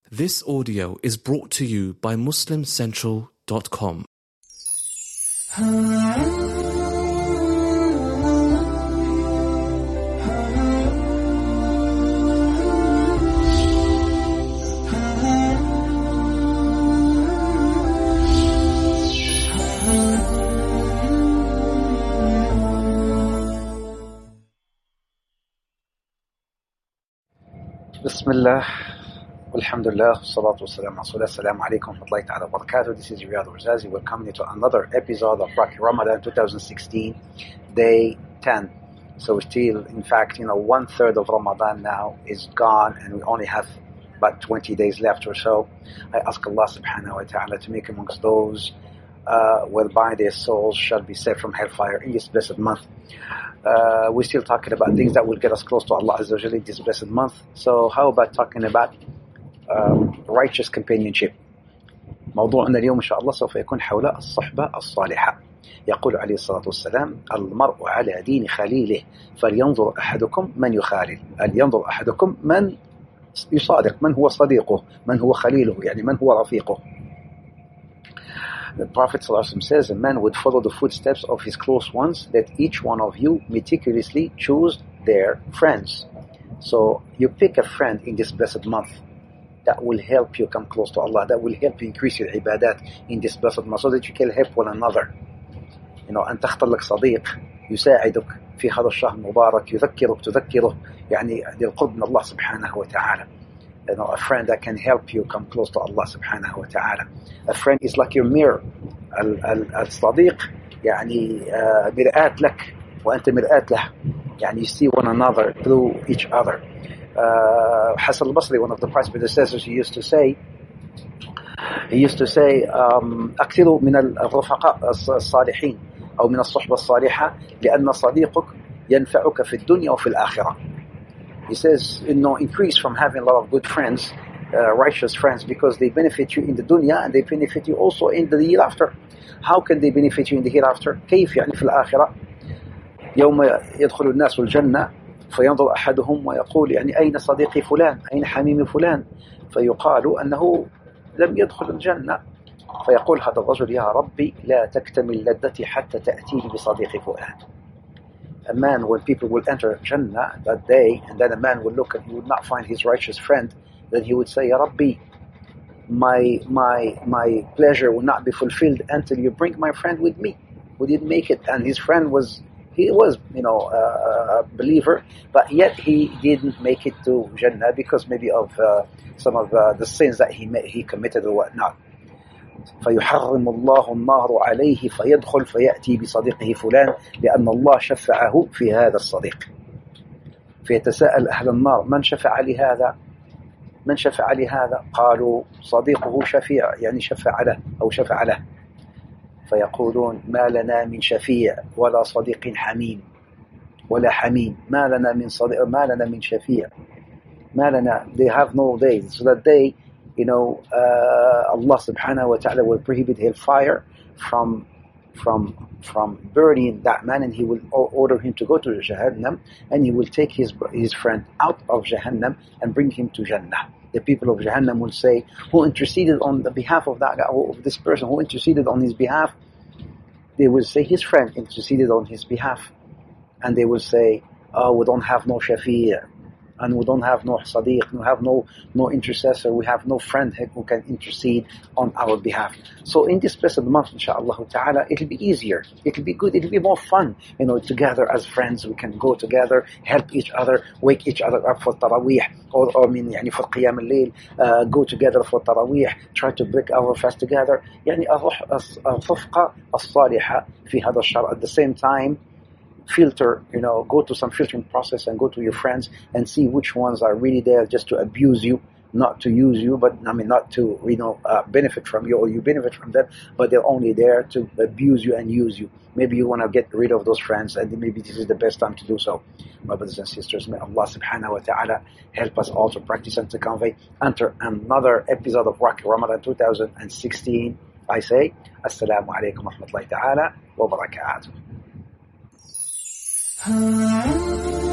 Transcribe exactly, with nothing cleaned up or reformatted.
This audio is brought to you by Muslim Central dot com. Bismillah, alhamdulillah, salatu wassalam, assalamu alaikum wa rahmatullahi ta'ala wa barakatuh. This is Riyad Urzazi. Welcome you to another episode of Rocky Ramadan twenty sixteen, day ten. So we're still, in fact, you know, one third of Ramadan now is gone and we only have about twenty days left or so. I ask Allah subhanahu wa ta'ala to make amongst those uh, whereby their souls shall be saved from hellfire in this blessed month. Uh, we're still talking about things that will get us close to Allah Azza wa Jalla in this blessed month. So how about talking about um, righteous companionship? موضوعنا اليوم إن شاء الله سوف يكون حول الصحبة الصالحة. يقول عليه الصلاة والسلام: المرء على دين خليله فلينظر أحدكم من يخالل. فلينظر أحدكم من يصادق، من هو صديقه، من هو خليله، يعني من هو رفيقه. The Prophet ﷺ says, a man would follow the footsteps of his close ones. Let each one of you meticulously choose their friends. So you pick a friend in this blessed month that will help you come close to Allah, that will help you increase your ibadat in this blessed month, so that you can help one another. You know, أن تختار لك صديق يساعدك في هذا الشهر المبارك، يذكرك تذكره يعني للقرب من الله سبحانه وتعالى. You know, a friend that can help you come close to Allah subhanahu wa ta'ala. A friend is like your mirror. الصديق يعني مرآة لك وأنت مرآة له. يعني you see one another through each other. Uh, Hasan al-Basri, one of the past predecessors, he used to say, he used to say, um, أكثروا من الرفقاء الصالحين أو من الصحبة الصالحة لأن صديقك ينفعك في الدنيا وفي الآخرة. He says, you know, increase from having a lot of good friends, uh, righteous friends, because they benefit you in the dunya and they benefit you also in the hereafter. How can they benefit you in the hereafter? كيف يعني في الآخرة؟ يوم يدخل الناس الجنة فينظر أحدهم ويقول يعني أين صديقي فلان؟ أين حميمي فلان؟ فيقال أنه لم يدخل الجنة. فيقول هذا الرجل: يا ربي لا تكتمل لذتي حتى تأتيني بصديقي فلان. A man, when people will enter Jannah that day, and then a man will look and he would not find his righteous friend, then he would say, Ya Rabbi, my my my pleasure will not be fulfilled until you bring my friend with me. We didn't make it, and his friend was, he was, you know, a believer, but yet he didn't make it to Jannah because maybe of uh, some of uh, the sins that he he committed or whatnot. فيحرم الله النار عليه فيدخل فيأتي بصديقه فلان لأن الله شفعه في هذا الصديق. فيتساءل أهل النار: من شفع لهذا؟ من شفع لهذا؟ قالوا: صديقه شفيع، يعني شفع له أو شفع له. فيقولون: ما لنا من شفيع ولا صديق حميم ولا حميم. ما لنا من صديق، ما لنا من شفيع. ما لنا. They have no days. So that day, you know, uh, Allah subhanahu wa ta'ala will prohibit hellfire from from from burning that man, and he will order him to go to Jahannam, and he will take his his friend out of Jahannam and bring him to Jannah. The people of Jahannam will say, who interceded on the behalf of that guy, of this person, who interceded on his behalf? They will say, his friend interceded on his behalf. And they will say, oh, we don't have no shafi', and we don't have no sadiq, we have no no intercessor, we have no friend who can intercede on our behalf. So in this blessed month, inshaAllah ta'ala, it'll be easier, it'll be good, it'll be more fun. You know, together as friends, we can go together, help each other, wake each other up for Taraweeh, or, or I mean, يعني for Qiyam al-Layl, uh, go together for Taraweeh, try to break our fast together. يعني الرفقة الصالحة في هذا الشهر. At the same time, filter, you know, go to some filtering process and go to your friends and see which ones are really there just to abuse you, not to use you, but I mean not to, you know, uh, benefit from you or you benefit from them, but they're only there to abuse you and use you. Maybe you want to get rid of those friends, and maybe this is the best time to do so. My brothers and sisters, may Allah subhanahu wa ta'ala help us all to practice and to convey. Enter another episode of Rocky Ramadan twenty sixteen. I say, Assalamu alaikum wa rahmatullahi ta'ala wa barakatuh.